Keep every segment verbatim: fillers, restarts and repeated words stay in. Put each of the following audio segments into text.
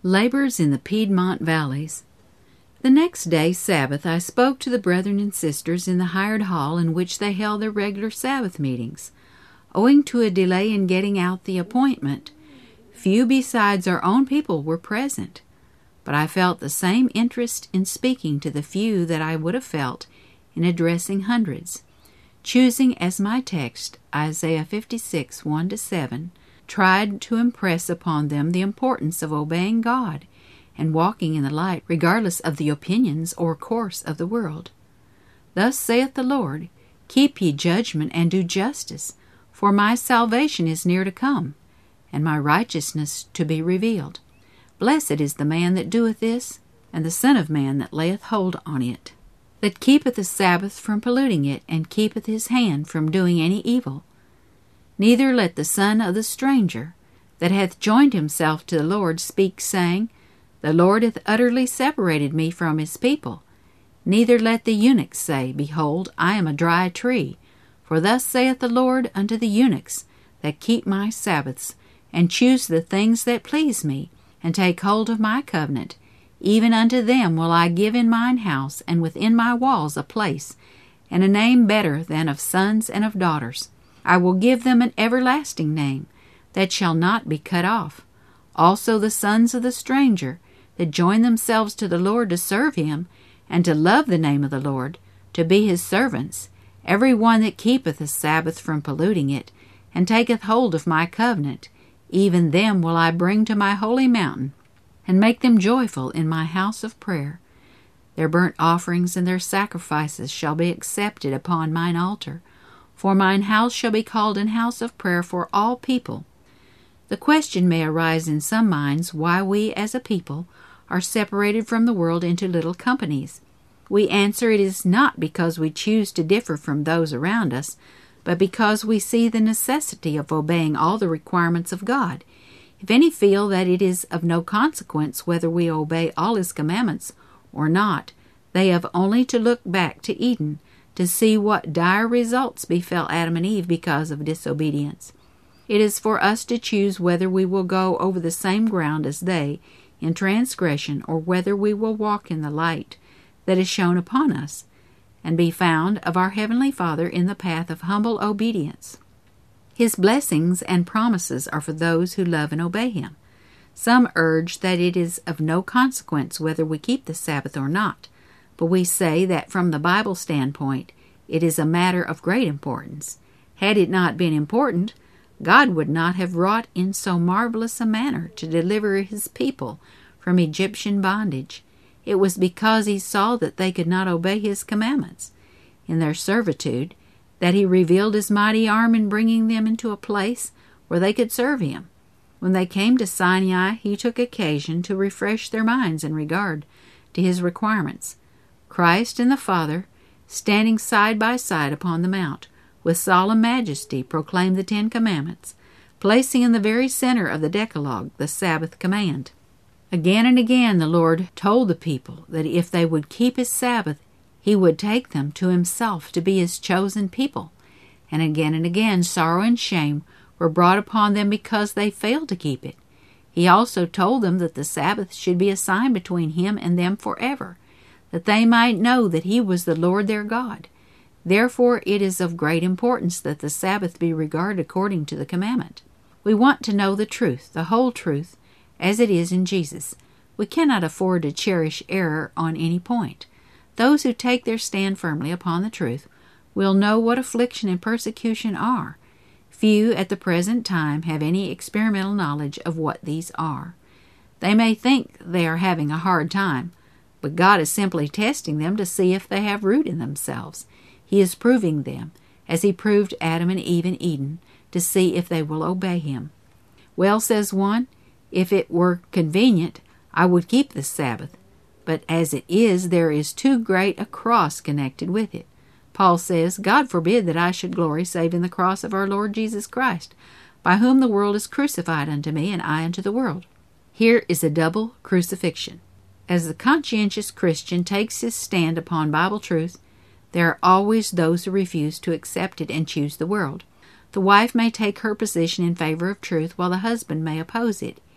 Labors in the Piedmont Valleys. The next day, Sabbath, I spoke to the brethren and sisters in the hired hall in which they held their regular Sabbath meetings. Owing to a delay in getting out the appointment, few besides our own people were present, but I felt the same interest in speaking to the few that I would have felt in addressing hundreds. Choosing as my text Isaiah fifty-six, one to seven, tried to impress upon them the importance of obeying God and walking in the light regardless of the opinions or course of the world. Thus saith the Lord, Keep ye judgment and do justice, for my salvation is near to come, and my righteousness to be revealed. Blessed is the man that doeth this, and the Son of Man that layeth hold on it, that keepeth the Sabbath from polluting it, and keepeth his hand from doing any evil. Neither let the son of the stranger, that hath joined himself to the Lord, speak, saying, The Lord hath utterly separated me from his people. Neither let the eunuch say, Behold, I am a dry tree. For thus saith the Lord unto the eunuchs that keep my Sabbaths, and choose the things that please me, and take hold of my covenant. Even unto them will I give in mine house and within my walls a place, and a name better than of sons and of daughters. I will give them an everlasting name, that shall not be cut off. Also the sons of the stranger, that join themselves to the Lord to serve him, and to love the name of the Lord, to be his servants, every one that keepeth the Sabbath from polluting it, and taketh hold of my covenant, even them will I bring to my holy mountain, and make them joyful in my house of prayer. Their burnt offerings and their sacrifices shall be accepted upon mine altar, for mine house shall be called an house of prayer for all people. The question may arise in some minds why we as a people are separated from the world into little companies. We answer it is not because we choose to differ from those around us, but because we see the necessity of obeying all the requirements of God. If any feel that it is of no consequence whether we obey all his commandments or not, they have only to look back to Eden to see what dire results befell Adam and Eve because of disobedience. It is for us to choose whether we will go over the same ground as they in transgression, or whether we will walk in the light that is shown upon us, and be found of our Heavenly Father in the path of humble obedience. His blessings and promises are for those who love and obey him. Some urge that it is of no consequence whether we keep the Sabbath or not, but we say that from the Bible standpoint, it is a matter of great importance. Had it not been important, God would not have wrought in so marvelous a manner to deliver his people from Egyptian bondage. It was because he saw that they could not obey his commandments in their servitude, that he revealed his mighty arm in bringing them into a place where they could serve him. When they came to Sinai, he took occasion to refresh their minds in regard to his requirements. Christ and the Father, standing side by side upon the mount, with solemn majesty proclaimed the Ten Commandments, placing in the very center of the Decalogue the Sabbath command. Again and again the Lord told the people that if they would keep his Sabbath, he would take them to himself to be his chosen people. And again and again sorrow and shame were brought upon them because they failed to keep it. He also told them that the Sabbath should be a sign between him and them forever, that they might know that he was the Lord their God. Therefore it is of great importance that the Sabbath be regarded according to the commandment. We want to know the truth, the whole truth, as it is in Jesus. We cannot afford to cherish error on any point. Those who take their stand firmly upon the truth will know what affliction and persecution are. Few at the present time have any experimental knowledge of what these are. They may think they are having a hard time, but God is simply testing them to see if they have root in themselves. He is proving them, as he proved Adam and Eve in Eden, to see if they will obey him. Well, says one, if it were convenient, I would keep the Sabbath. But as it is, there is too great a cross connected with it. Paul says, God forbid that I should glory save in the cross of our Lord Jesus Christ, by whom the world is crucified unto me, and I unto the world. Here is a double crucifixion. As the conscientious Christian takes his stand upon Bible truth, there are always those who refuse to accept it and choose the world. The wife may take her position in favor of truth, while the husband may oppose it.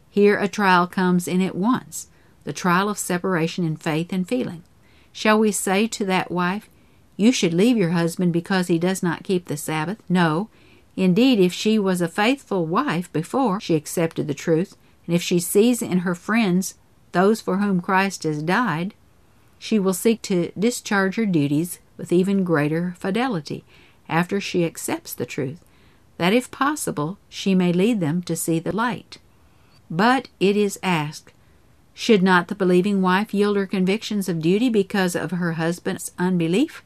Here a trial comes in at once, the trial of separation in faith and feeling. Shall we say to that wife, "You should leave your husband because he does not keep the Sabbath"? No. Indeed, if she was a faithful wife before she accepted the truth, and if she sees in her friends those for whom Christ has died, she will seek to discharge her duties with even greater fidelity after she accepts the truth, that if possible she may lead them to see the light. But it is asked, should not the believing wife yield her convictions of duty because of her husband's unbelief?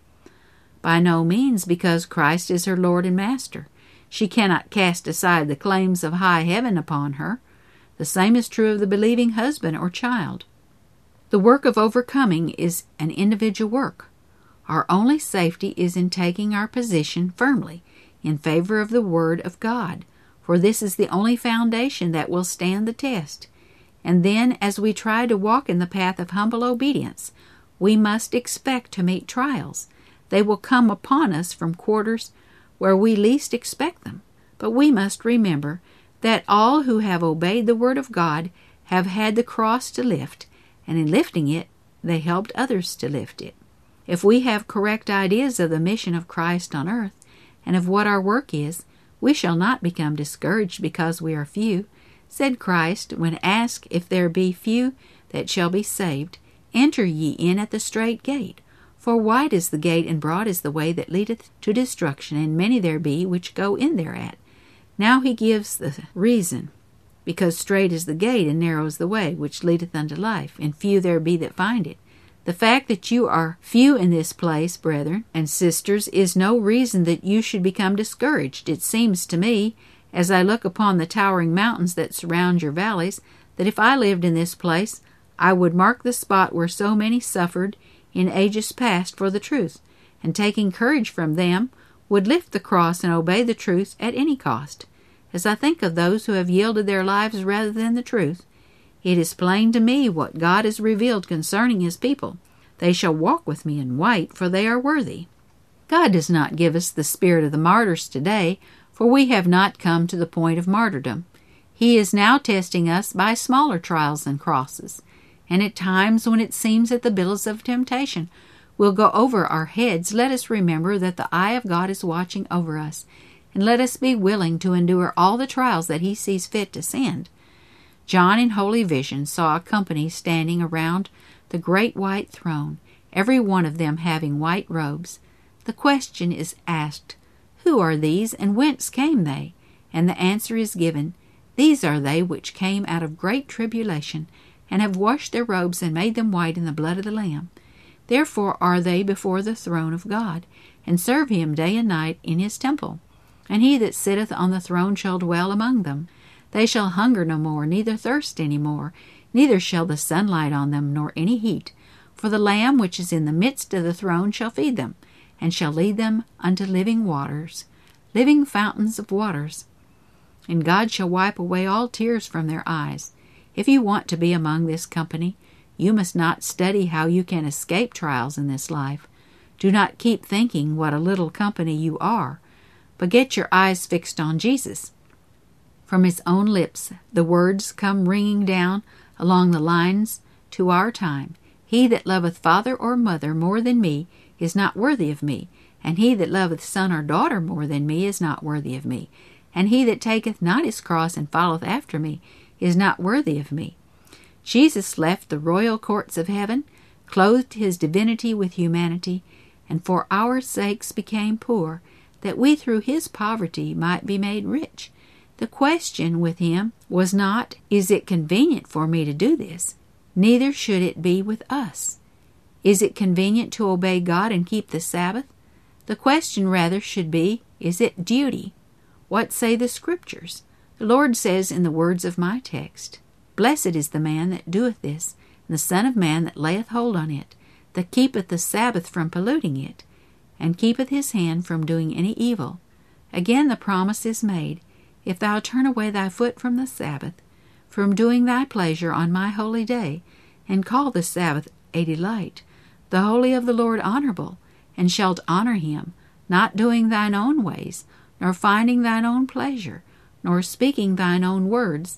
By no means, because Christ is her Lord and Master. She cannot cast aside the claims of high heaven upon her. The same is true of the believing husband or child. The work of overcoming is an individual work. Our only safety is in taking our position firmly in favor of the Word of God, for this is the only foundation that will stand the test. And then, as we try to walk in the path of humble obedience, we must expect to meet trials. They will come upon us from quarters where we least expect them. But we must remember that all who have obeyed the Word of God have had the cross to lift, and in lifting it, they helped others to lift it. If we have correct ideas of the mission of Christ on earth, and of what our work is, we shall not become discouraged because we are few. Said Christ, when asked if there be few that shall be saved, "Enter ye in at the strait gate. For wide is the gate, and broad is the way that leadeth to destruction, and many there be which go in thereat." Now he gives the reason, because strait is the gate, and narrow is the way which leadeth unto life, and few there be that find it. The fact that you are few in this place, brethren and sisters, is no reason that you should become discouraged. It seems to me, as I look upon the towering mountains that surround your valleys, that if I lived in this place, I would mark the spot where so many suffered in ages past for the truth, and taking courage from them, would lift the cross and obey the truth at any cost. As I think of those who have yielded their lives rather than the truth, it is plain to me what God has revealed concerning His people. They shall walk with me in white, for they are worthy. God does not give us the spirit of the martyrs today, for we have not come to the point of martyrdom. He is now testing us by smaller trials and crosses, and at times when it seems that the billows of temptation will go over our heads, let us remember that the eye of God is watching over us, and let us be willing to endure all the trials that He sees fit to send. John in holy vision saw a company standing around the great white throne, every one of them having white robes. The question is asked, "Who are these, and whence came they?" And the answer is given, "These are they which came out of great tribulation, and have washed their robes and made them white in the blood of the Lamb. Therefore are they before the throne of God, and serve Him day and night in His temple. And He that sitteth on the throne shall dwell among them. They shall hunger no more, neither thirst any more, neither shall the sun light on them, nor any heat. For the Lamb which is in the midst of the throne shall feed them, and shall lead them unto living waters, living fountains of waters. And God shall wipe away all tears from their eyes." If you want to be among this company, you must not study how you can escape trials in this life. Do not keep thinking what a little company you are, but get your eyes fixed on Jesus. From His own lips, the words come ringing down along the lines to our time. "He that loveth father or mother more than me is not worthy of me, and he that loveth son or daughter more than me is not worthy of me, and he that taketh not his cross and followeth after me is not worthy of me." Jesus left the royal courts of heaven, clothed His divinity with humanity, and for our sakes became poor, that we through His poverty might be made rich. The question with Him was not, "Is it convenient for me to do this?" Neither should it be with us. Is it convenient to obey God and keep the Sabbath? The question rather should be, is it duty? What say the Scriptures? The Lord says in the words of my text, "Blessed is the man that doeth this, and the Son of Man that layeth hold on it, that keepeth the Sabbath from polluting it, and keepeth his hand from doing any evil." Again the promise is made, "If thou turn away thy foot from the Sabbath, from doing thy pleasure on my holy day, and call the Sabbath a delight, the holy of the Lord honorable, and shalt honor Him, not doing thine own ways, nor finding thine own pleasure, nor speaking thine own words,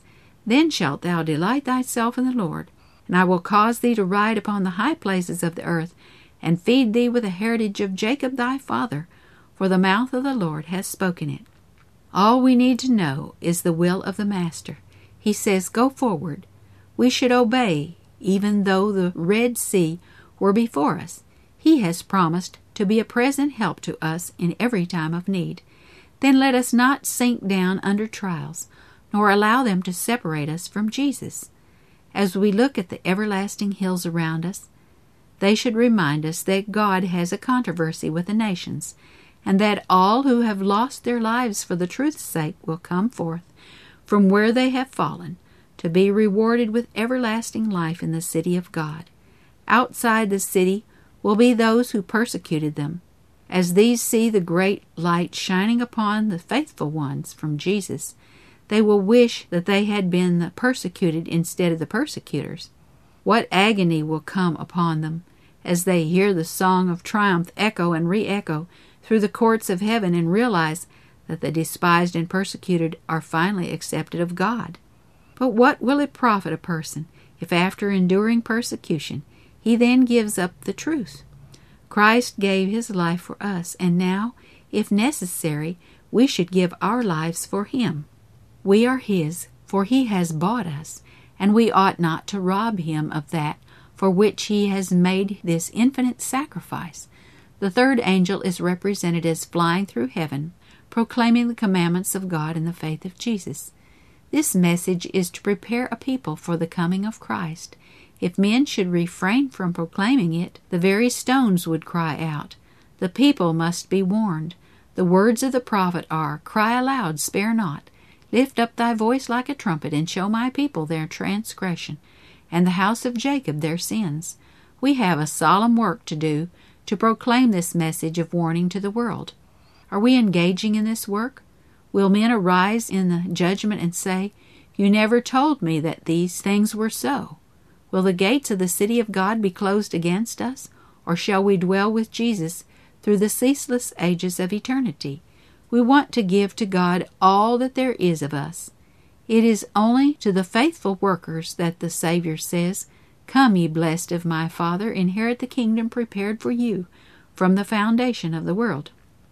Then shalt thou delight thyself in the Lord, and I will cause thee to ride upon the high places of the earth, and feed thee with the heritage of Jacob thy father, for the mouth of the Lord has spoken it. All we need to know is the will of the Master. He says, go forward. We should obey, even though the Red Sea were before us. He has promised to be a present help to us in every time of need. Then let us not sink down under trials, nor allow them to separate us from Jesus. As we look at the everlasting hills around us, they should remind us that God has a controversy with the nations, and that all who have lost their lives for the truth's sake will come forth from where they have fallen, to be rewarded with everlasting life in the city of God. Outside the city will be those who persecuted them. As these see the great light shining upon the faithful ones from Jesus, they will wish that they had been the persecuted instead of the persecutors. What agony will come upon them as they hear the song of triumph echo and re-echo through the courts of heaven and realize that the despised and persecuted are finally accepted of God. But what will it profit a person if after enduring persecution he then gives up the truth? Christ gave his life for us, and now, if necessary, we should give our lives for him. We are his, for he has bought us, and we ought not to rob him of that for which he has made this infinite sacrifice. The third angel is represented as flying through heaven, proclaiming the commandments of God in the faith of Jesus. This message is to prepare a people for the coming of Christ. If men should refrain from proclaiming it, the very stones would cry out. The people must be warned. The words of the prophet are, cry aloud, spare not. Lift up thy voice like a trumpet, and show my people their transgression, and the house of Jacob their sins. We have a solemn work to do to proclaim this message of warning to the world. Are we engaging in this work? Will men arise in the judgment and say, you never told me that these things were so? Will the gates of the city of God be closed against us, or shall we dwell with Jesus through the ceaseless ages of eternity? We want to give to God all that there is of us. It is only to the faithful workers that the Savior says, come, ye blessed of my Father, inherit the kingdom prepared for you from the foundation of the world.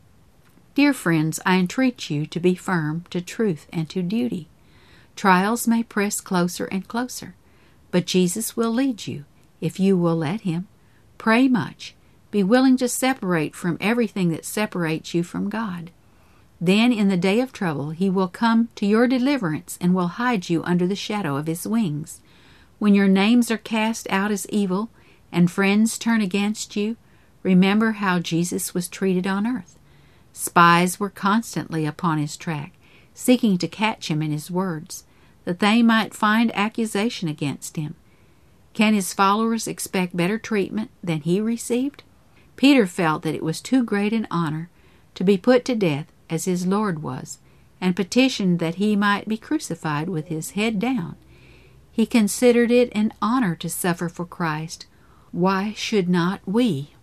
Dear friends, I entreat you to be firm to truth and to duty. Trials may press closer and closer, but Jesus will lead you, if you will let him. Pray much. Be willing to separate from everything that separates you from God. Then in the day of trouble he will come to your deliverance and will hide you under the shadow of his wings. When your names are cast out as evil and friends turn against you, remember how Jesus was treated on earth. Spies were constantly upon his track, seeking to catch him in his words, that they might find accusation against him. Can his followers expect better treatment than he received? Peter felt that it was too great an honor to be put to death as his Lord was, and petitioned that he might be crucified with his head down. He considered it an honor to suffer for Christ. Why should not we?